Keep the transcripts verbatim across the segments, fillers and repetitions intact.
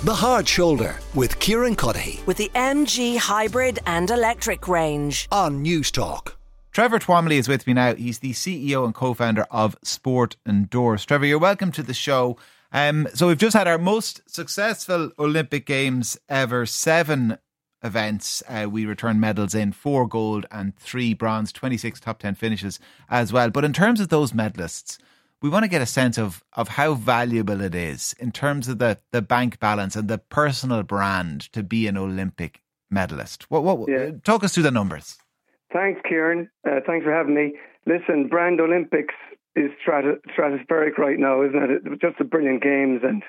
The Hard Shoulder with Kieran Cuddihy with the M G Hybrid and Electric range on News Talk. Trevor Twomley is with me now. He's the C E O and co-founder of Sport Endorse. Trevor, you're welcome to the show. Um, so we've just had our most successful Olympic Games ever. Seven events. Uh, we returned medals in, four gold and three bronze, twenty-six top ten finishes as well. But in terms of those medalists, we want to get a sense of, of how valuable it is in terms of the, the bank balance and the personal brand to be an Olympic medalist. What, what, yeah. Talk us through the numbers. Thanks, Kieran. Uh, thanks for having me. Listen, Brand Olympics is strato- stratospheric right now, isn't it? It was just a brilliant games and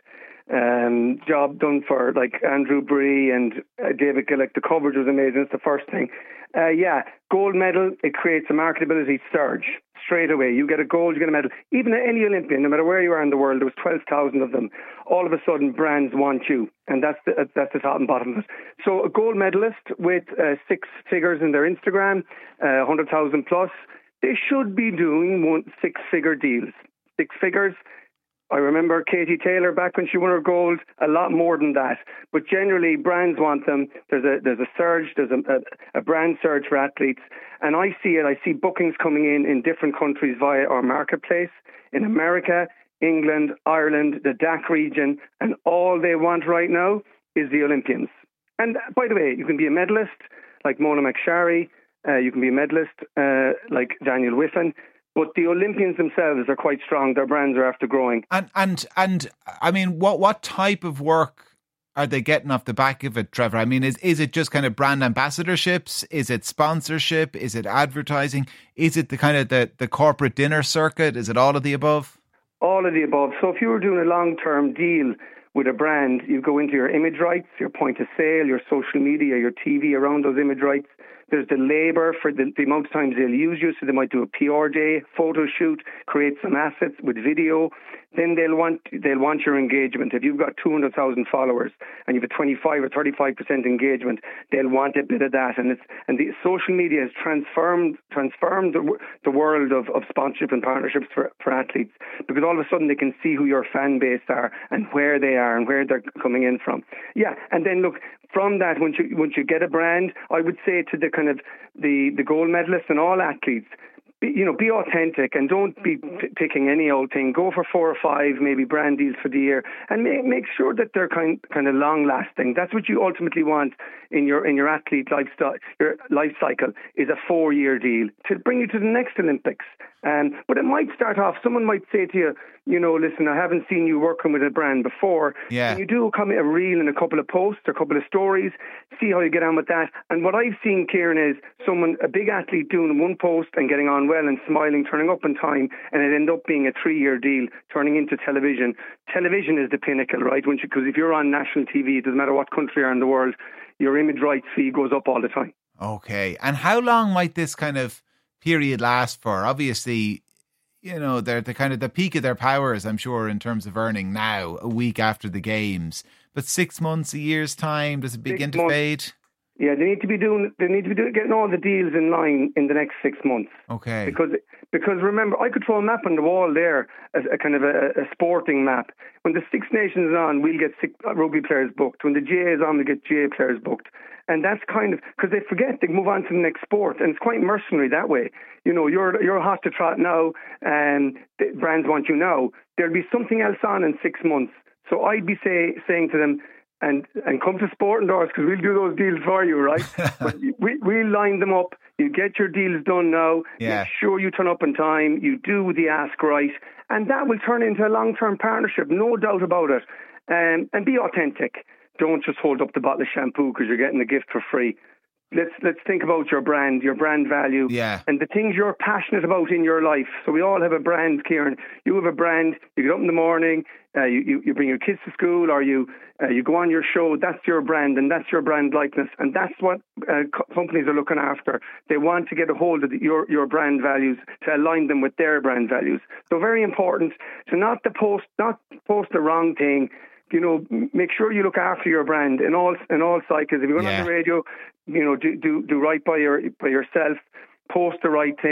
um, job done for like Andrew Bree and uh, David Gillick. The coverage was amazing. It's the first thing. Uh, yeah, gold medal, it creates a marketability surge. Straight away, you get a gold, you get a medal. Even at any Olympian, no matter where you are in the world, there was twelve thousand of them. All of a sudden, brands want you, and that's the, that's the top and bottom of it. So a gold medalist with uh, six figures in their Instagram, uh, one hundred thousand plus, they should be doing one six-figure deals. Six figures. I remember Katie Taylor back when she won her gold, a lot more than that. But generally, brands want them. There's a there's a surge, there's a, a, a brand surge for athletes. And I see it, I see bookings coming in in different countries via our marketplace. In America, England, Ireland, the D A C region, and all they want right now is the Olympians. And by the way, you can be a medalist like Mona McSharry, uh, you can be a medalist uh, like Daniel Whiffen. But the Olympians themselves are quite strong. Their brands are after growing. And and and I mean, what what type of work are they getting off the back of it, Trevor? I mean, is is it just kind of brand ambassadorships? Is it sponsorship? Is it advertising? Is it the kind of the, the corporate dinner circuit? Is it all of the above? All of the above. So if you were doing a long-term deal with a brand, you go into your image rights, your point of sale, your social media, your T V around those image rights. There's the labour for the, the amount of times they'll use you. So they might do a P R day, photo shoot, create some assets with video. Then they'll want they'll want your engagement. If you've got two hundred thousand followers and you have a twenty-five or thirty-five percent engagement, they'll want a bit of that. And it's and the social media has transformed transformed the, the world of, of sponsorship and partnerships for, for athletes, because all of a sudden they can see who your fan base are and where they are and where they're coming in from. Yeah, and then look, from that, once you once you get a brand, I would say to the kind of the, the gold medalists and all athletes, be, you know, be authentic and don't be p- picking any old thing. Go for four or five maybe brand deals for the year, and make make sure that they're kind kind of long lasting. That's what you ultimately want in your in your athlete lifestyle. Your life cycle is a four year deal to bring you to the next Olympics. Um, but it might start off. Someone might say to you, you know, listen, I haven't seen you working with a brand before. Yeah. Can you do come a reel and a couple of posts or a couple of stories, see how you get on with that. And what I've seen, Kieran, is someone, a big athlete doing one post and getting on well and smiling, turning up in time, and it end up being a three-year deal, turning into television. Television is the pinnacle, right? Because if you're on national T V, it doesn't matter what country you're in the world, your image rights fee goes up all the time. Okay. And how long might this kind of period last for? Obviously, you know, they're the kind of the peak of their powers, I'm sure, in terms of earning now, a week after the games. But six months, a year's time, does it begin six to months. fade? Yeah, they need to be doing. They need to be doing, getting all the deals in line in the next six months. Okay. Because because remember, I could throw a map on the wall there, a, a kind of a, a sporting map. When the Six Nations is on, we'll get six rugby players booked. When the G A is on, we get G A players booked. And that's kind of, because they forget, they move on to the next sport, and it's quite mercenary that way. You know, you're you're hot to trot now, and the brands want you now. There'll be something else on in six months. So I'd be say, saying to them, and and come to Sport Endorse, because we'll do those deals for you, right? But we we line them up. You get your deals done now. Yeah. Make sure you turn up in time. You do the ask right, and that will turn into a long-term partnership, no doubt about it. Um, and be authentic. Don't just hold up the bottle of shampoo because you're getting a gift for free. Let's let's think about your brand, your brand value, Yeah. and the things you're passionate about in your life. So we all have a brand, Kieran. You have a brand. You get up in the morning, uh, you, you you bring your kids to school, or you uh, you go on your show. That's your brand, and that's your brand likeness, and that's what uh, co- companies are looking after. They want to get a hold of the, your your brand values to align them with their brand values. So very important to not to post not post the wrong thing. You know, make sure you look after your brand in all in all cycles. If you're going Yeah. on the radio, you know, do do do right by your by yourself. Post the right thing.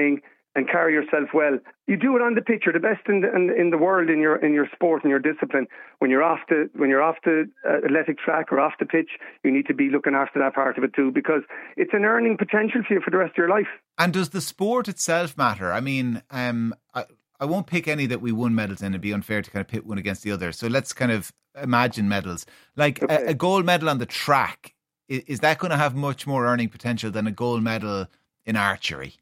and carry yourself well, you do it on the pitch. You're the best in the, in, in the world in your in your sport and your discipline. When you're off the when you're off the uh, athletic track or off the pitch, you need to be looking after that part of it too, because it's an earning potential for you for the rest of your life. And does the sport itself matter? I mean, um, I, I won't pick any that we won medals in. It'd be unfair to kind of pit one against the other. So let's kind of imagine medals. Like okay. a, a gold medal on the track, is, is that going to have much more earning potential than a gold medal in archery?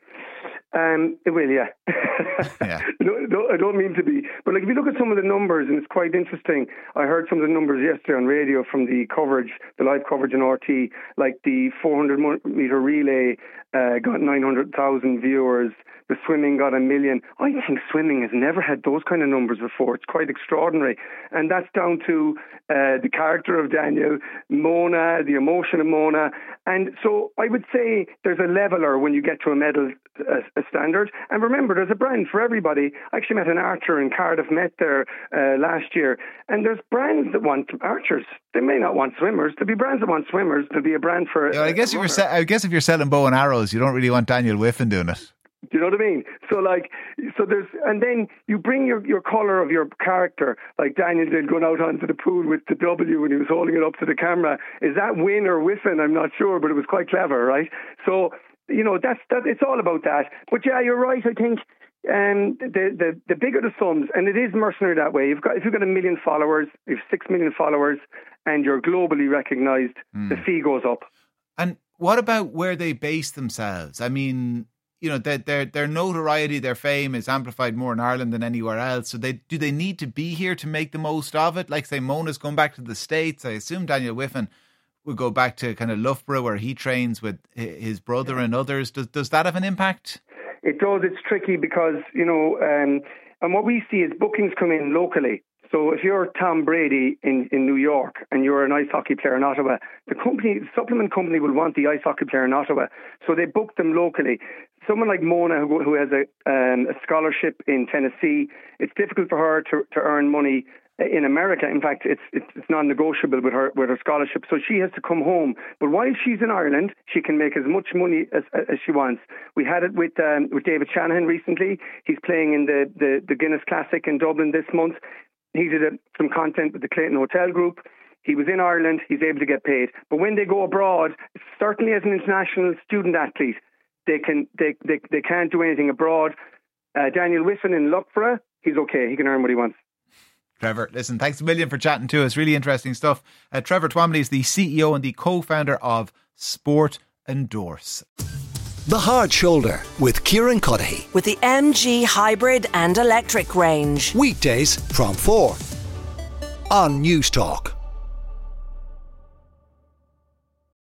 Um, it will, yeah. yeah. no, no, I don't mean to be. But like, if you look at some of the numbers, and it's quite interesting, I heard some of the numbers yesterday on radio from the coverage, the live coverage in R T, like the four hundred metre relay uh, got nine hundred thousand viewers. The swimming got a million. I think swimming has never had those kind of numbers before. It's quite extraordinary. And that's down to uh, the character of Daniel, Mona, the emotion of Mona. And so I would say there's a leveler when you get to a medal a, a standard. And remember, there's a brand for everybody. I actually met an archer in Cardiff, met there uh, last year. And there's brands that want archers. They may not want swimmers. There'll be brands that want swimmers. There'll be a brand for... Yeah, I guess if you're se- I guess if you're selling bow and arrows, you don't really want Daniel Whiffen doing it. Do you know what I mean? So like, so there's, and then you bring your, your colour of your character, like Daniel did going out onto the pool with the W when he was holding it up to the camera. Is that win or whiffing? I'm not sure, but it was quite clever, right? So, you know, that's, that, it's all about that. But yeah, you're right. I think um, the, the, the bigger the sums, and it is mercenary that way. You've got, if you've got a million followers, you've six million followers, and you're globally recognised, mm. the fee goes up. And what about where they base themselves? I mean, you know, their, their their notoriety, their fame is amplified more in Ireland than anywhere else. So they do they need to be here to make the most of it? Like, say, Mona's going back to the States. I assume Daniel Whiffen will go back to kind of Loughborough where he trains with his brother and others. Does does that have an impact? It does. It's tricky because, you know, um, and what we see is bookings come in locally. So if you're Tom Brady in, in New York and you're an ice hockey player in Ottawa, the company, the supplement company will want the ice hockey player in Ottawa. So they book them locally. Someone like Mona, who, who has a, um, a scholarship in Tennessee, it's difficult for her to, to earn money in America. In fact, it's, it's it's non-negotiable with her with her scholarship. So she has to come home. But while she's in Ireland, she can make as much money as, as she wants. We had it with um, with David Shanahan recently. He's playing in the, the, the Guinness Classic in Dublin this month. He did a, some content with the Clayton Hotel Group. He was in Ireland. He's able to get paid. But when they go abroad, certainly as an international student athlete, they can they they, they can't do anything abroad. Uh, Daniel Whiffen in Loughborough, he's okay. He can earn what he wants. Trevor, listen, thanks a million for chatting to us. Really interesting stuff. Uh, Trevor Twomley is the C E O and the co-founder of Sport Endorse. The Hard Shoulder with Kieran Cuddihy. With the M G hybrid and electric range. Weekdays from four on News Talk.